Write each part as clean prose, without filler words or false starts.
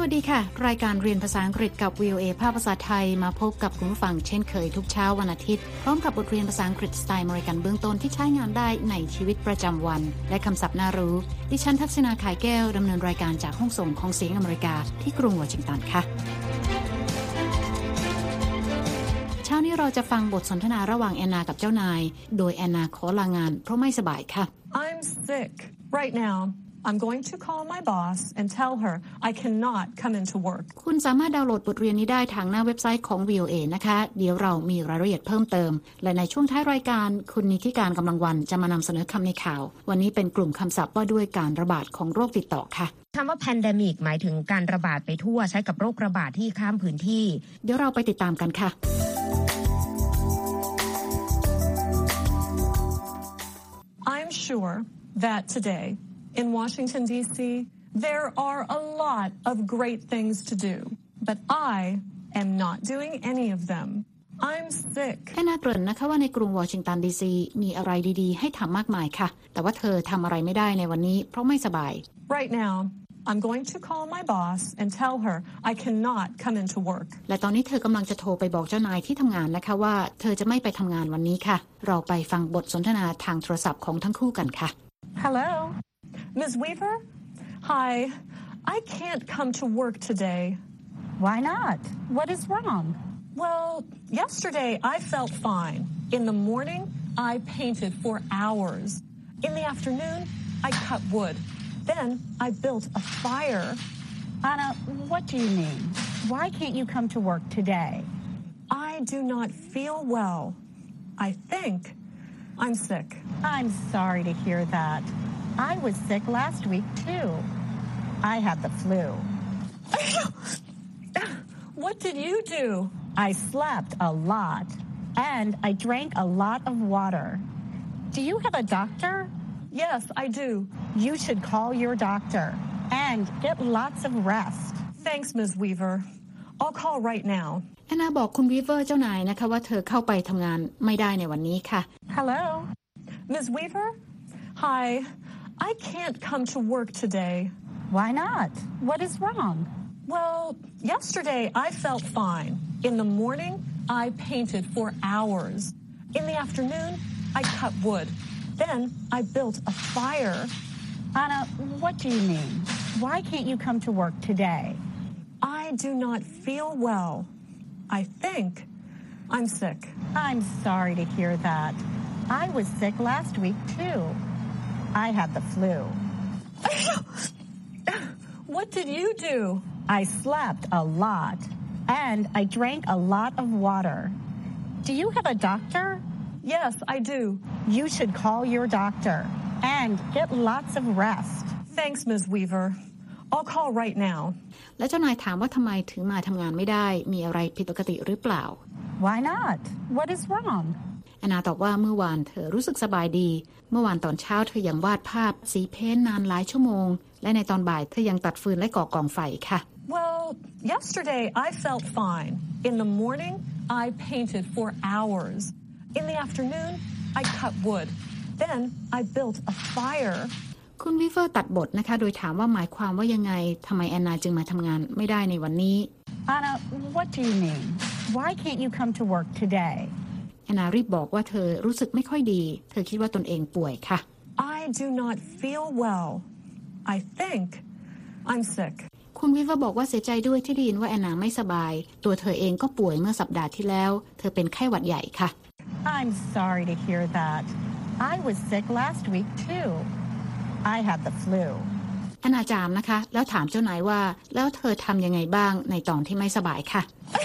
วัสดีค่ะรายการเรียนภาษาอังกฤษกับ VOA ภาคภาษาไทยมาพบกับคุณผู้ฟังเช่นเคยทุกเช้าวันอาทิตย์พร้อมกับบทเรียนภาษาอังกฤษสไตล์อเมริกันเบื้องต้นที่ใช้งานได้ในชีวิตประจำวันและคำศัพท์น่ารู้ดิฉันทักษณาขายแก้วดำเนินรายการจากห้องส่งของเสียงอเมริกาที่กรุงวอชิงตันค่ะเช้านี้เราจะฟังบทสนทนาระหว่างแอนนากับเจ้านายโดยแอนนาขอลางานเพราะไม่สบายค่ะ I'm sick right now.I'm going to call my boss and tell her I cannot come into work. คุณสามารถดาวน์โหลดบทเรียนนี้ได้ทางหน้าเว็บไซต์ของ VOA นะคะเดี๋ยวเรามีรายละเอียดเพิ่มเติมและในช่วงท้ายรายการคุณนิติการกำลังวันจะมานำเสนอคำในข่าววันนี้เป็นกลุ่มคำศัพท์ว่าด้วยการระบาดของโรคติดต่อค่ะคำว่า pandemic หมายถึงการระบาดไปทั่วใช้กับโรคระบาดที่ข้ามพื้นที่เดี๋ยวเราไปติดตามกันค่ะ I'm sure that today,In Washington, D.C., there are a lot of great things to do, but I am not doing any of them. I'm sick. แอนนาเกริ่นนะคะว่าในกรุงวอชิงตันดีซีมีอะไรดีๆให้ทำมากมายค่ะแต่ว่าเธอทำอะไรไม่ได้ในวันนี้เพราะไม่สบาย Right now, I'm going to call my boss and tell her I cannot come into work. และตอนนี้เธอกำลังจะโทรไปบอกเจ้านายที่ทำงานนะคะว่าเธอจะไม่ไปทำงานวันนี้ค่ะเราไปฟังบทสนทนาทางโทรศัพท์ของทั้งคู่กันค่ะ Hello.Ms. Weaver? Hi. I can't come to work today. Why not? What is wrong? Well, yesterday I felt fine. In the morning, I painted for hours. In the afternoon, I cut wood. Then I built a fire. Anna, what do you mean? Why can't you come to work today? I do not feel well. I think I'm sick. I'm sorry to hear that.I was sick last week, too. I had the flu. What did you do? I slept a lot, and I drank a lot of water. Do you have a doctor? Yes, I do. You should call your doctor and get lots of rest. Thanks, Ms. Weaver. I'll call right now. แอนนาบอกคุณวีเวอร์เจ้านายนะคะว่าเธอเข้าไปทำงานไม่ได้ในวันนี้ค่ะ Hello. Ms. Weaver? Hi.I can't come to work today. Why not? What is wrong? Well, yesterday I felt fine. In the morning, I painted for hours. In the afternoon, I cut wood. Then I built a fire. Anna, what do you mean? Why can't you come to work today? I do not feel well. I think I'm sick. I'm sorry to hear that. I was sick last week, too.I had the flu. What did you do? I slept a lot, and I drank a lot of water. Do you have a doctor? Yes, I do. You should call your doctor and get lots of rest. Thanks, Ms. Weaver. I'll call right now. และเจ้านายถามว่าทำไมถึงมาทำงานไม่ได้มีอะไรผิดปกติหรือเปล่า Why not? What is wrong? แอนนาตอบว่าเมื่อวานเธอรู้สึกสบายดีเมื่อวานตอนเช้าเธอยังวาดภาพสีเพ้นท์นานหลายชั่วโมงและในตอนบ่ายเธอยังตัดฟืนและก่อกองไฟค่ะ Well, yesterday I felt fine. In the morning, I painted for hours. In the afternoon, I cut wood. Then I built a fire. คุณวิเฟอร์ตัดบทนะคะโดยถามว่าหมายความว่ายังไงทำไมแอนนาจึงมาทำงานไม่ได้ในวันนี้ Anna, what do you mean? Why can't you come to work today? แอนนารีบบอกว่าเธอรู้สึกไม่ค่อยดีเธอคิดว่าตนเองป่วยค่ะ I do not feel well. I think I'm sick. คุณวิเวอร์บอกว่าเสียใจด้วยที่ได้ยินว่าแอนนาไม่สบายตัวเธอเองก็ป่วยเมื่อสัปดาห์ที่แล้วเธอเป็นไข้หวัดใหญ่ค่ะ I'm sorry to hear that. I was sick last week too. I had the flu. แอนนาจามนะคะแล้วถามเจ้านายว่าแล้วเธอทำยังไงบ้างในตอนที่ไม่สบายค่ะ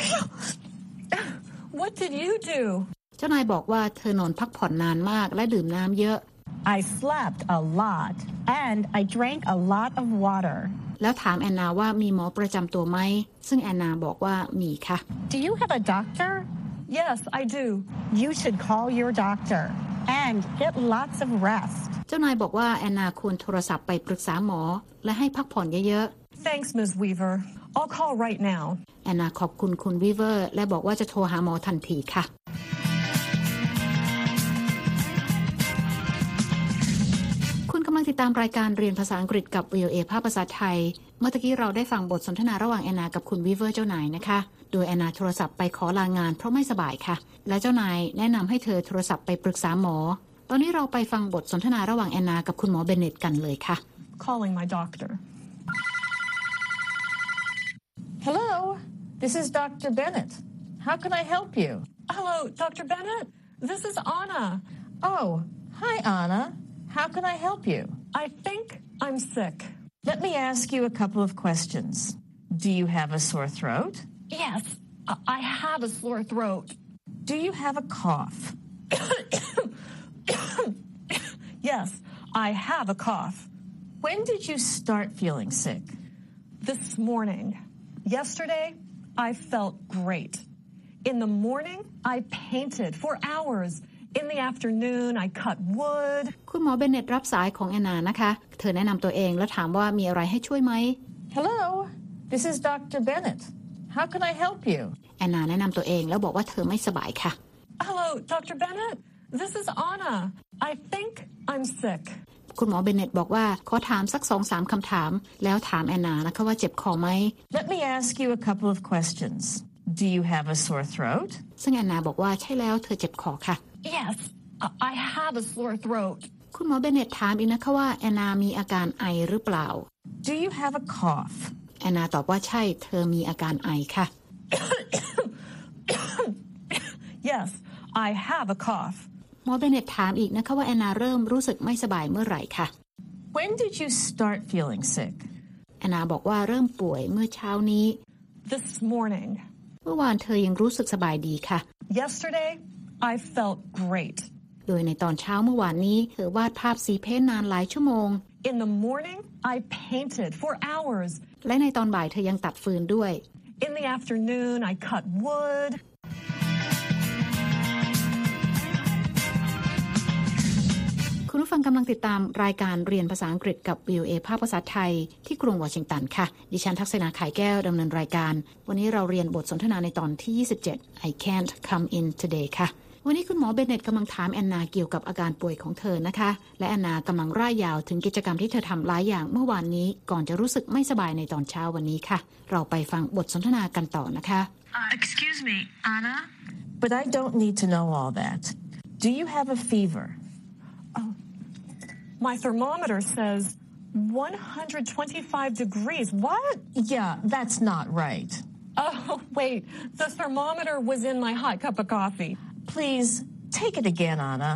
What did you do? เจ้านายบอกว่าเธอนอนพักผ่อนนานมากและดื่มน้ำเยอะ I slept a lot and I drank a lot of water. แล้วถามแอนนาว่ามีหมอประจำตัวไหมซึ่งแอนนาบอกว่ามีค่ะ Do you have a doctor? Yes, I do. You should call your doctor and get lots of rest. เจ้านายบอกว่าแอนนาควรโทรศัพท์ไปปรึกษาหมอและให้พักผ่อนเยอะๆ Thanks, Ms. Weaver. I'll call right now. แอนนาขอบคุณคุณวีเวอร์และบอกว่าจะโทรหาหมอทันทีค่ะ ติติดตามรายการเรียนภาษาอังกฤษกับ VOA ภาคภาษาไทยเมื่อกี้เราได้ฟังบทสนทนาระหว่างแอนนากับคุณวีเวอร์เจ้านายนะคะโดยแอนนาโทรศัพท์ไปขอลางานเพราะไม่สบายค่ะและเจ้านายแนะนำให้เธอโทรศัพท์ไปปรึกษาหมอตอนนี้เราไปฟังบทสนทนาระหว่างแอนนากับคุณหมอเบนเน็ตกันเลยค่ะ Calling my doctor. Hello, this is Dr. Bennett. How can I help you? Hello, Dr. Bennett. This is Anna. Oh, hi, Anna. How can I help you? I think I'm sick. Let me ask you a couple of questions. Do you have a sore throat? Yes, I have a sore throat. Do you have a cough? Yes, I have a cough. When did you start feeling sick? This morning. Yesterday, I felt great. In the morning, I painted for hours. In the afternoon, I cut wood. คุณหมอเบนเน็ตรับสายของแอนนานะคะเธอแนะนำตัวเองแล้วถามว่ามีอะไรให้ช่วยไหม Hello, this is Dr. Bennett. How can I help you? แอนนาแนะนำตัวเองแล้วบอกว่าเธอไม่สบายค่ะ Hello, Dr. Bennett. This is Anna. I think I'm sick. คุณหมอเบนเน็ตบอกว่าขอถามสัก 2-3 คำถามแล้วถามแอนนานะคะว่าเจ็บคอไหม Let me ask you a couple of questions. Do you have a sore throat? ซึ่งแอนนาบอกว่าใช่แล้วเธอเจ็บคอค่ะ Yes, I have a sore throat. คุณหมอเบนเน็ตถามอีกนะคะว่าแอนนามีอาการไอหรือเปล่า Do you have a cough? แอนนาตอบว่าใช่เธอมีอาการไอค่ะ Yes, I have a cough. หมอเบนเน็ตถามอีกนะคะว่าแอนนาเริ่มรู้สึกไม่สบายเมื่อไหร่ค่ะ When did you start feeling sick? แอนนาบอกว่าเริ่มป่วยเมื่อเช้านี้ This morning. เมื่อวานเธอยังรู้สึกสบายดีค่ะ Yesterday, I felt great. โดยในตอนเช้าเมื่อวานนี้เธอวาดภาพสีเพ้นท์นานหลายชั่วโมง In the morning, I painted for hours. และในตอนบ่ายเธอยังตัดฟืนด้วย In the afternoon, I cut wood. คุณผู้ฟังกำลังติดตามรายการเรียนภาษาอังกฤษกับ VOA ภาคภาษาไทยที่กรุงวอชิงตันค่ะดิฉันทักษณาขายแก้วดำเนินรายการวันนี้เราเรียนบทสนทนาในตอนที่ 27 I can't come in today ค่ะวันนี้คุณหมอเบนเน็ตกำลังถามแอนนาเกี่ยวกับอาการป่วยของเธอนะคะและแอนนากำลังร่ายยาวถึงกิจกรรมที่เธอทำหลายอย่างเมื่อวานนี้ก่อนจะรู้สึกไม่สบายในตอนเช้าวันนี้ค่ะเราไปฟังบทสนทนากันต่อนะคะ Excuse me, Anna? But I don't need to know all that. Do you have a fever? My thermometer says 125 degrees. What? Yeah, that's not right. Oh, wait. The thermometer was in my hot cup of coffee. Please, take it again, Anna.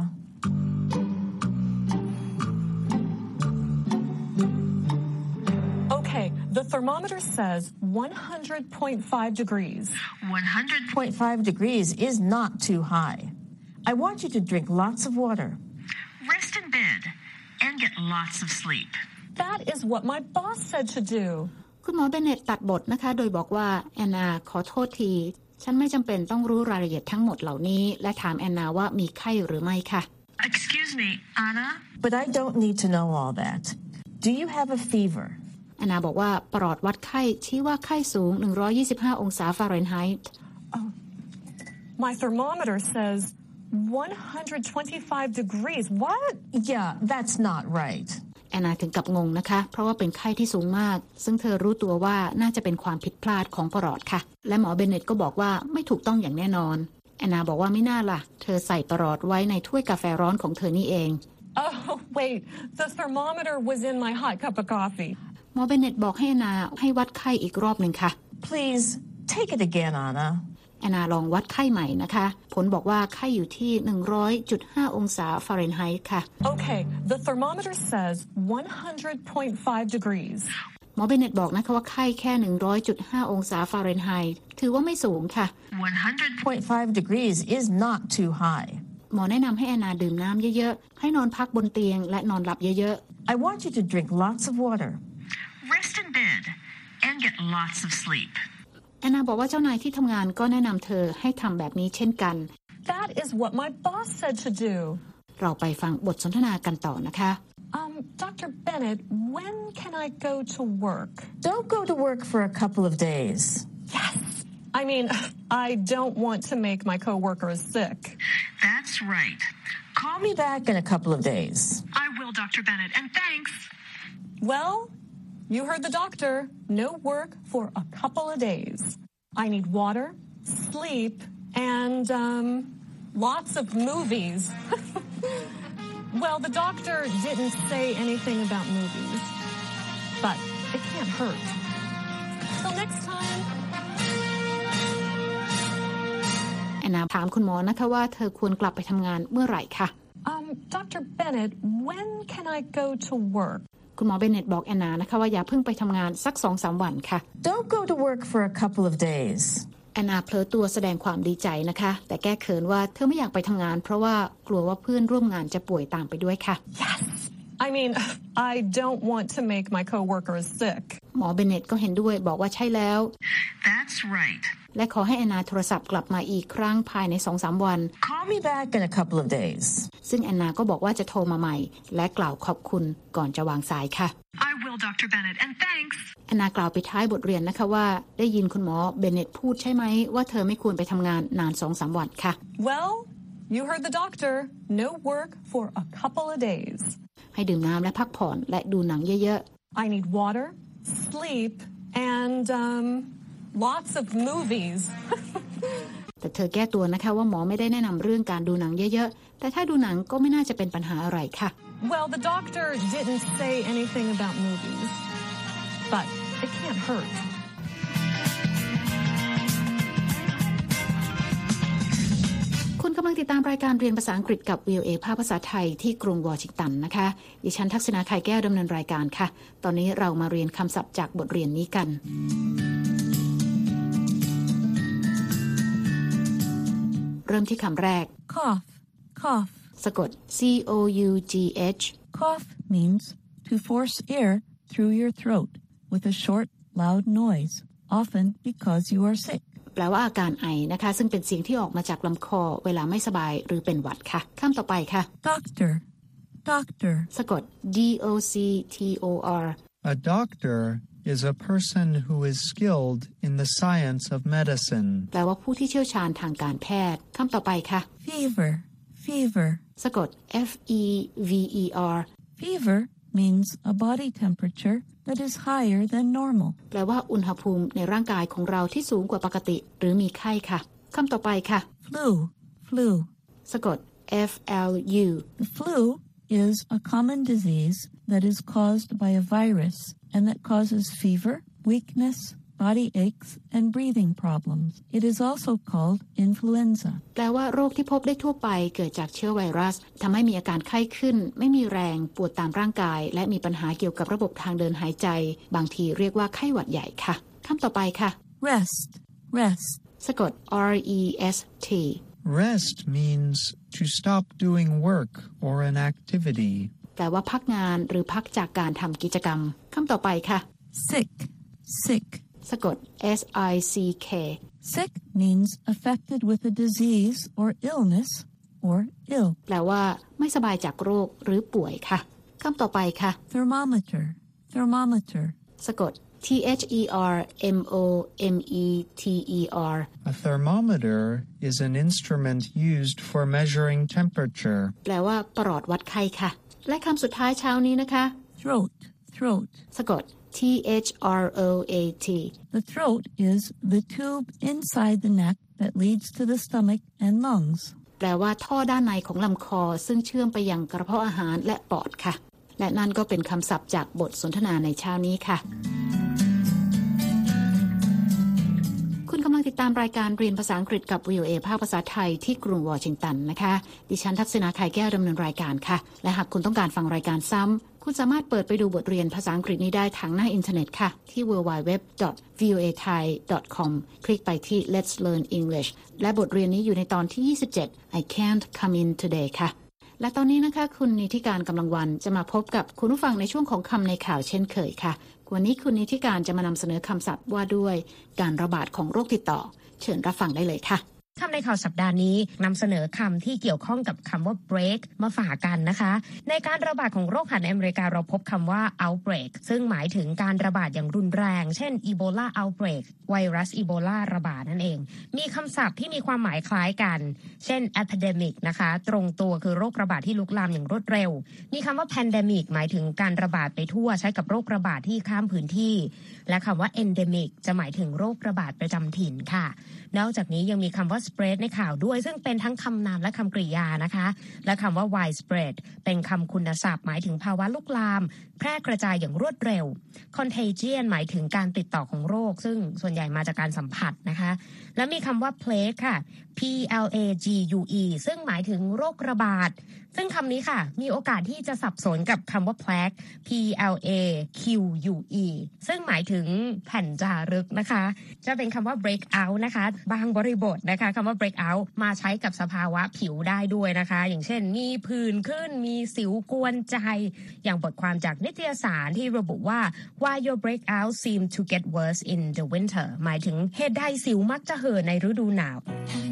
Okay, the thermometer says 100.5 degrees. 100.5 degrees is not too high. I want you to drink lots of water. Rest in bed and get lots of sleep. That is what my boss said to do. คุณหมอเบนเน็ตตัดบทนะคะโดยบอกว่าแอนนาขอโทษทีฉันไม่จำเป็นต้องรู้รายละเอียดทั้งหมดเหล่านี้และถามแอนนาว่ามีไข้หรือไม่ค่ะ Excuse me, Anna? But I don't need to know all that. Do you have a fever? แอนนาบอกว่าปลอดวัดไข้ชี้ว่าไข้สูง125องศาฟาเรนไฮต์ My thermometer says 125 degrees. What? Yeah, that's not right. แอนนาถึงกับงงนะคะเพราะว่าเป็นไข้ที่สูงมากซึ่งเธอรู้ตัวว่าน่าจะเป็นความผิดพลาดของปลอดค่ะและหมอเบนเน็ตก็บอกว่าไม่ถูกต้องอย่างแน่นอนแอนนาบอกว่าไม่น่าล่ะเธอใส่ปลอดไว้ในถ้วยกาแฟร้อนของเธอนี่เอง Oh, wait. The thermometer was in my hot cup of coffee. หมอเบนเน็ตบอกให้แอนนาให้วัดไข้อีกรอบหนึ่งค่ะ Please, take it again, Anna. แอนนาลองวัดไข้ใหม่นะคะผลบอกว่าไข้อยู่ที่ 100.5 องศาฟาเรนไฮต์ค่ะ Okay, the thermometer says 100.5 degrees. หมอเบนเน็ตบอกนะคะว่าไข้แค่ 100.5 องศาฟาเรนไฮต์ถือว่าไม่สูงค่ะ 100.5 degrees is not too high. หมอแนะนำให้แอนนาดื่มน้ำเยอะๆให้นอนพักบนเตียงและนอนหลับเยอะ I want you to drink lots of water. Rest in bed and get lots of sleep. ๆแอนนาบอกว่าเจ้านายที่ทำงานก็แนะนำเธอให้ทำแบบนี้เช่นกัน That is what my boss said to do. เราไปฟังบทสนทนากันต่อนะคะ Dr. Bennett, when can I go to work? Don't go to work for a couple of days. Yes. I mean, I don't want to make my coworkers sick. That's right. Call me back in a couple of days. I will Dr. Bennett, and thanks. Well, you heard the doctor. No work for a couple of days. I need water, sleep, and lots of movies. Well, the doctor didn't say anything about movies, but it can't hurt. Till next time. แอนนาถามคุณหมอนะคะว่าเธอควรกลับไปทำงานเมื่อไหร่คะ Dr. Bennett, when can I go to work? คุณหมอเบนเน็ตบอกแอนนานะคะว่าอย่าเพิ่งไปทำงานสัก 2-3 วันค่ะ Don't go to work for a couple of days. แอนนาเผลอตัวแสดงความดีใจนะคะแต่แก้เขินว่าเธอไม่อยากไปทำงานเพราะว่ากลัวว่าเพื่อนร่วมงานจะป่วยตามไปด้วยค่ะ Yes. I mean, I don't want to make my coworkers sick. หมอเบนเน็ตก็เห็นด้วยบอกว่าใช่แล้ว That's right. และขอให้แอนนาโทรศัพท์กลับมาอีกครั้งภายใน 2-3 วัน Call me back in a couple of days. ซึ่งแอนนาก็บอกว่าจะโทรมาใหม่และกล่าวขอบคุณก่อนจะวางสายค่ะ I will, Dr. Bennett, and thanks. แอนนากล่าวไปท้ายบทเรียนนะคะว่าได้ยินคุณหมอเบนเน็ตพูดใช่ไหมว่าเธอไม่ควรไปทำงานนาน 2-3 วันค่ะ Well, you heard the doctor. No work for a couple of days. ให้ดื่มน้ำและพักผ่อนและดูหนังเยอะ I need water, sleep, and lots of movies. ๆ แต่เธอแก้ตัวนะคะว่าหมอไม่ได้แนะนำเรื่องการดูหนังเยอะๆแต่ถ้าดูหนังก็ไม่น่าจะเป็นปัญหาอะไรค่ะ Well, the doctor didn't say anything about movies, but it can't hurt. คุณกำลังติดตามรายการเรียนภาษาอังกฤษกับ VOA ภาคภาษาไทยที่กรุงวอชิงตันนะคะดิฉันทักษณาไข่แก้วดำเนินรายการค่ะตอนนี้เรามาเรียนคำศัพท์จากบทเรียนนี้กันเริ่มที่คำแรก Cough, cough. สะกด C-O-U-G-H Cough means to force air through your throat with a short, loud noise, often because you are sick. แปลว่าอาการไอนะคะซึ่งเป็นเสียงที่ออกมาจากลำคอเวลาไม่สบายหรือเป็นหวัดค่ะคำต่อไปค่ะ Doctor, doctor. สะกด D-O-C-T-O-R A doctor is a person who is skilled in the science of medicine. แปลว่าผู้ที่เชี่ยวชาญทางการแพทย์คำต่อไปค่ะ Fever, fever. สะกด F-E-V-E-R Fever means a body temperature that is higher than normal. แปลว่าอุณหภูมิในร่างกายของเราที่สูงกว่าปกติหรือมีไข้ค่ะคำต่อไปค่ะ Flu, flu. สะกด F-L-U The flu is a common disease that is caused by a virus and that causes fever, weakness, body aches, and breathing problems. It is also called influenza. แปลว่าโรคที่พบได้ทั่วไปเกิดจากเชื้อไวรัสทำให้มีอาการไข้ขึ้นไม่มีแรงปวดตามร่างกายและมีปัญหาเกี่ยวกับระบบทางเดินหายใจบางทีเรียกว่าไข้หวัดใหญ่ค่ะคำต่อไปค่ะ Rest, rest. สะกด R-E-S-T Rest means to stop doing work or an activity. แปลว่าพักงานหรือพักจากการทำกิจกรรมคำต่อไปค่ะ Sick, sick. สะกด S-I-C-K Sick means affected with a disease or illness or ill. แปลว่าไม่สบายจากโรคหรือป่วยค่ะคำต่อไปค่ะ Thermometer, thermometer. สะกด T-H-E-R-M-O-M-E-T-E-R A thermometer is an instrument used for measuring temperature. แปลว่าประหลอดวัดไข้ค่ะและคำสุดท้ายเช้านี้นะคะ Throat, throat. สะกด T-H-R-O-A-T The throat is the tube inside the neck that leads to the stomach and lungs. แปลว่าท่อด้านในของลำคอซึ่งเชื่อมไปยังกระเพาะอาหารและปอดค่ะและนั่นก็เป็นคำศัพท์จากบทสนทนาในเช้านี้ค่ะคุณกำลังติดตามรายการเรียนภาษาอังกฤษกับ VOA ภาคภาษาไทยที่กรุงวอชิงตันนะคะดิฉันทักษณาไข่แก้วดำเนินรายการค่ะและหากคุณต้องการฟังรายการซ้ำคุณสามารถเปิดไปดูบทเรียนภาษาอังกฤษนี้ได้ทางหน้าอินเทอร์เน็ตค่ะที่ www.voathai.com คลิกไปที่ Let's Learn English และบทเรียนนี้อยู่ในตอนที่ 27 I Can't Come In Today ค่ะและตอนนี้นะคะคุณนิติการกำลังวันจะมาพบกับคุณผู้ฟังในช่วงของคำในข่าวเช่นเคยค่ะวันนี้คุณนิติการจะมานำเสนอคำศัพท์ว่าด้วยการระบาดของโรคติดต่อเชิญรับฟังได้เลยค่ะคำในข่าวสัปดาห์นี้นำเสนอคำที่เกี่ยวข้องกับคำว่า break มาฝากกันนะคะในการระบาดของโรคหัดในอเมริกาเราพบคำว่า outbreak ซึ่งหมายถึงการระบาดอย่างรุนแรงเช่น Ebola outbreak ไวรัสอีโบลาระบาดนั่นเองมีคำศัพท์ที่มีความหมายคล้ายกันเช่น epidemic นะคะตรงตัวคือโรคระบาดที่ลุกลามอย่างรวดเร็วมีคำว่า pandemic หมายถึงการระบาดไปทั่วใช้กับโรคระบาดที่ข้ามพื้นที่และคำว่า endemic จะหมายถึงโรคระบาดประจำถิ่นค่ะนอกจากนี้ยังมีคำว่า spread ในข่าวด้วยซึ่งเป็นทั้งคำนามและคำกริยานะคะและคำว่า widespread เป็นคำคุณศัพท์หมายถึงภาวะลุกลามแพร่กระจายอย่างรวดเร็ว contagion หมายถึงการติดต่อของโรคซึ่งส่วนใหญ่มาจากการสัมผัสนะคะและมีคำว่า plague ค่ะ plague ซึ่งหมายถึงโรคระบาดซึ่งคำนี้ค่ะมีโอกาสที่จะสับสนกับคำว่า plague plaque ซึ่งหมายถึงแผ่นจารึกนะคะจะเป็นคำว่า break out นะคะบางบริบทนะคะคำว่า break out มาใช้กับสภาวะผิวได้ด้วยนะคะอย่างเช่นมีผื่นขึ้นมีสิวกวนใจอย่างบทความจากนิตยสารที่ระบุว่า why your breakout seem to get worse in the winter หมายถึงเหตุใดสิวมักจะเห่อในฤดูหนาว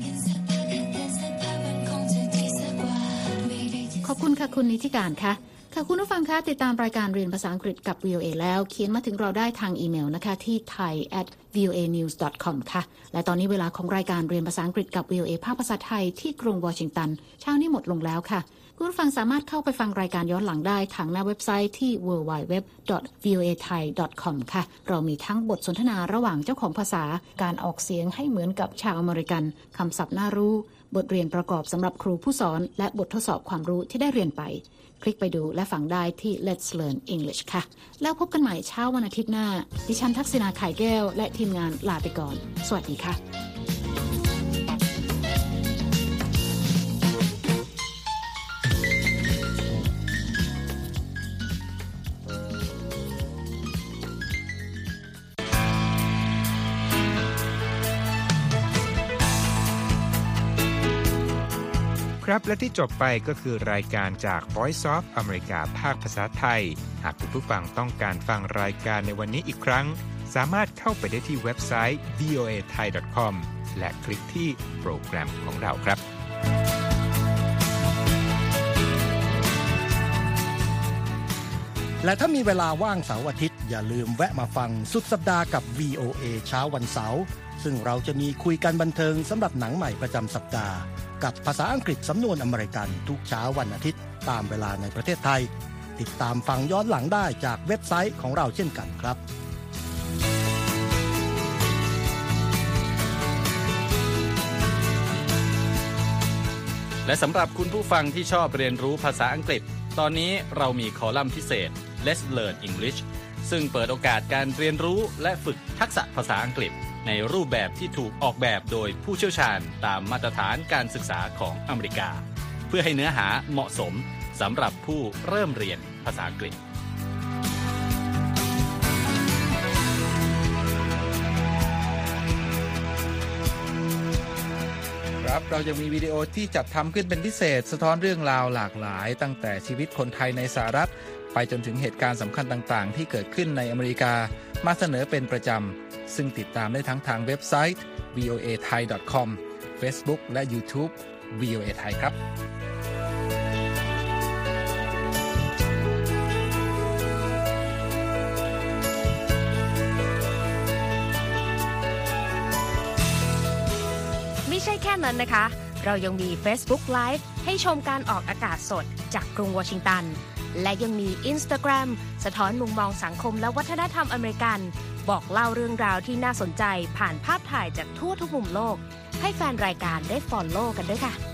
ขอบคุณค่ะคุณนิติการค่ะคุณผู้ฟังคะติดตามรายการเรียนภาษาอังกฤษกับ VOA แล้วเขียนมาถึงเราได้ทางอีเมลนะคะที่ thai@voanews.com ค่ะและตอนนี้เวลาของรายการเรียนภาษาอังกฤษกับ VOA ภาคภาษาไทยที่กรุงวอชิงตันเช้านี้หมดลงแล้วค่ะคุณผู้ฟังสามารถเข้าไปฟังรายการย้อนหลังได้ทางหน้าเว็บไซต์ที่ www.voathai.com ค่ะเรามีทั้งบทสนทนาระหว่างเจ้าของภาษาการออกเสียงให้เหมือนกับชาวอเมริกันคำศัพท์น่ารู้บทเรียนประกอบสำหรับครูผู้สอนและบททดสอบความรู้ที่ได้เรียนไปคลิกไปดูและฟังได้ที่ Let's Learn English ค่ะแล้วพบกันใหม่เช้าวันอาทิตย์หน้าดิฉันทักษิณา ข่ายแก้วและทีมงานลาไปก่อนสวัสดีค่ะครับและที่จบไปก็คือรายการจาก Voice of America ภาคภาษาไทยหากคุณผู้ฟังต้องการฟังรายการในวันนี้อีกครั้งสามารถเข้าไปได้ที่เว็บไซต์ voathai.com และคลิกที่โปรแกรมของเราครับและถ้ามีเวลาว่างเสาร์อาทิตย์อย่าลืมแวะมาฟังสุดสัปดาห์กับ VOA เช้าวันเสาร์ซึ่งเราจะมีคุยกันบันเทิงสำหรับหนังใหม่ประจำสัปดาห์กับภาษาอังกฤษสำนวนอเมริกันทุกเช้าวันอาทิตย์ตามเวลาในประเทศไทยติดตามฟังย้อนหลังได้จากเว็บไซต์ของเราเช่นกันครับและสำหรับคุณผู้ฟังที่ชอบเรียนรู้ภาษาอังกฤษตอนนี้เรามีคอลัมน์พิเศษ Let's Learn English ซึ่งเปิดโอกาสการเรียนรู้และฝึกทักษะภาษาอังกฤษในรูปแบบที่ถูกออกแบบโดยผู้เชี่ยวชาญตามมาตรฐานการศึกษาของอเมริกาเพื่อให้เนื้อหาเหมาะสมสำหรับผู้เริ่มเรียนภาษาอังกฤษครับเรายังมีวิดีโอที่จัดทำขึ้นเป็นพิเศษสะท้อนเรื่องราวหลากหลายตั้งแต่ชีวิตคนไทยในสหรัฐไปจนถึงเหตุการณ์สำคัญต่างๆที่เกิดขึ้นในอเมริกามาเสนอเป็นประจำซึ่งติดตามได้ทั้งทางเว็บไซต์ voathai.com Facebook และ YouTube VOA Thai ครับไม่ใช่แค่นั้นนะคะเรายังมี Facebook Live ให้ชมการออกอากาศสดจากกรุงวอชิงตันและยังมี Instagram สะท้อนมุมมองสังคมและวัฒนธรรมอเมริกันบอกเล่าเรื่องราวที่น่าสนใจผ่านภาพถ่ายจากทั่วทุกมุมโลกให้แฟนรายการได้ follow กันด้วยค่ะ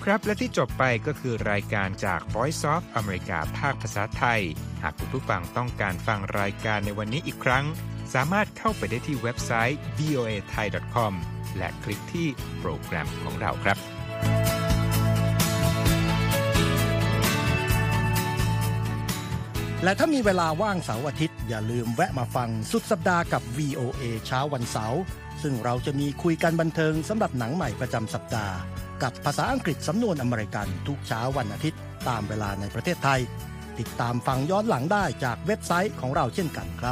ครับและที่จบไปก็คือรายการจาก Voice of America ภาคภาษาไทยหากคุณผู้ฟังต้องการฟังรายการในวันนี้อีกครั้งสามารถเข้าไปได้ที่เว็บไซต์ voathai.com และคลิกที่โปรแกรมของเราครับและถ้ามีเวลาว่างเสาร์อาทิตย์อย่าลืมแวะมาฟังสุดสัปดาห์กับ VOA เช้าวันเสาร์ซึ่งเราจะมีคุยกันบันเทิงสำหรับหนังใหม่ประจำสัปดาห์กับภาษาอังกฤษสำนวนอเมริกันทุกเช้าวันอาทิตย์ตามเวลาในประเทศไทยติดตามฟังย้อนหลังได้จากเว็บไซต์ของเราเช่นกันครับ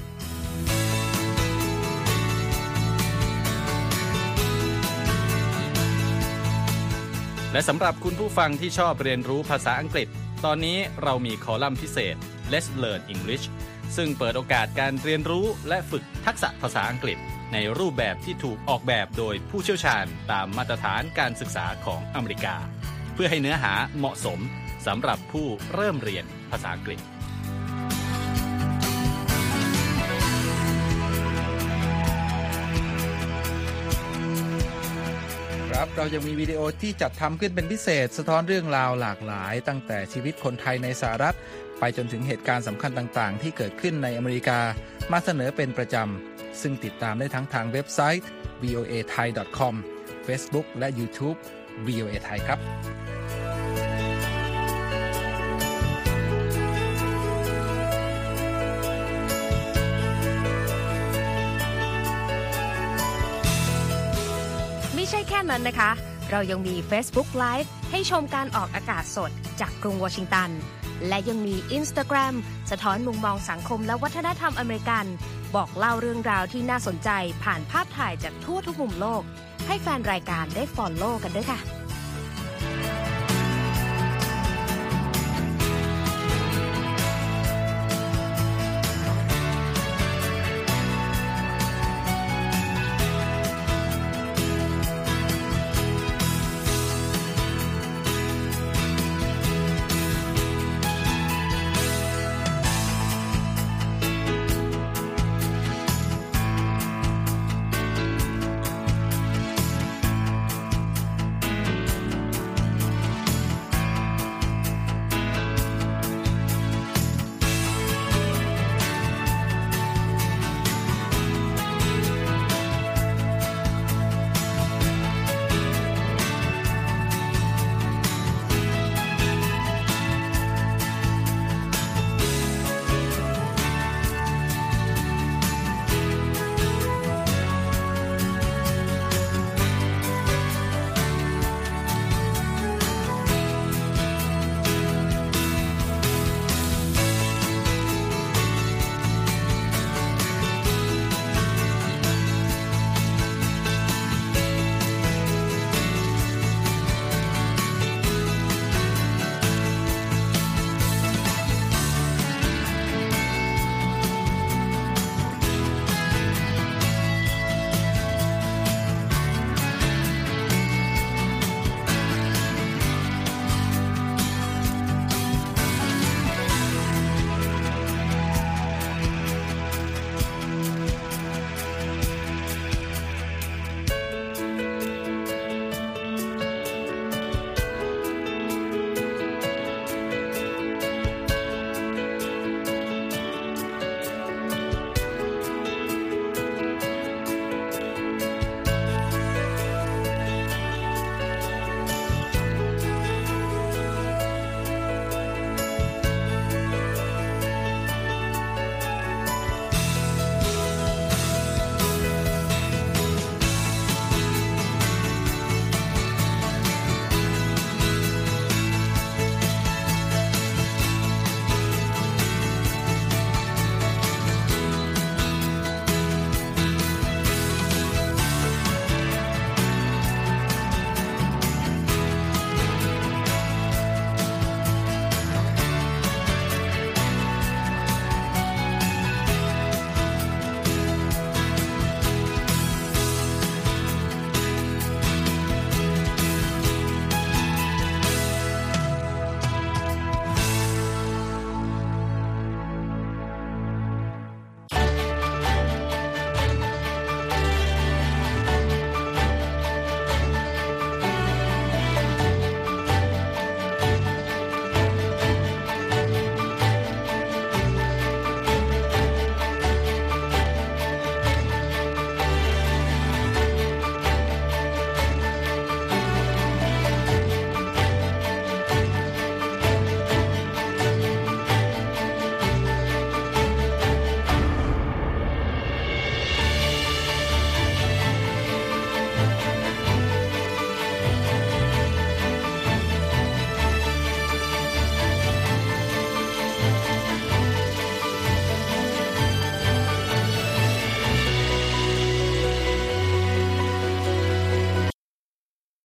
และสำหรับคุณผู้ฟังที่ชอบเรียนรู้ภาษาอังกฤษตอนนี้เรามีคอลัมน์พิเศษ Let's Learn English ซึ่งเปิดโอกาสการเรียนรู้และฝึกทักษะภาษาอังกฤษในรูปแบบที่ถูกออกแบบโดยผู้เชี่ยวชาญตามมาตรฐานการศึกษาของอเมริกาเพื่อให้เนื้อหาเหมาะสมสำหรับผู้เริ่มเรียนภาษาอังกฤษครับเรายังมีวิดีโอที่จัดทำขึ้นเป็นพิเศษสะท้อนเรื่องราวหลากหลายตั้งแต่ชีวิตคนไทยในสหรัฐไปจนถึงเหตุการณ์สำคัญต่างๆที่เกิดขึ้นในอเมริกามาเสนอเป็นประจำซึ่งติดตามได้ทั้งทางเว็บไซต์ voathai.com Facebook และ YouTube VOA Thai ครับไม่ใช่แค่นั้นนะคะเรายังมี Facebook Live ให้ชมการออกอากาศสดจากกรุงวอชิงตันและยังมี Instagram สะท้อนมุมมองสังคมและวัฒนธรรมอเมริกันบอกเล่าเรื่องราวที่น่าสนใจผ่านภาพถ่ายจากทั่วทุกมุมโลกให้แฟนรายการได้ follow กันด้วยค่ะ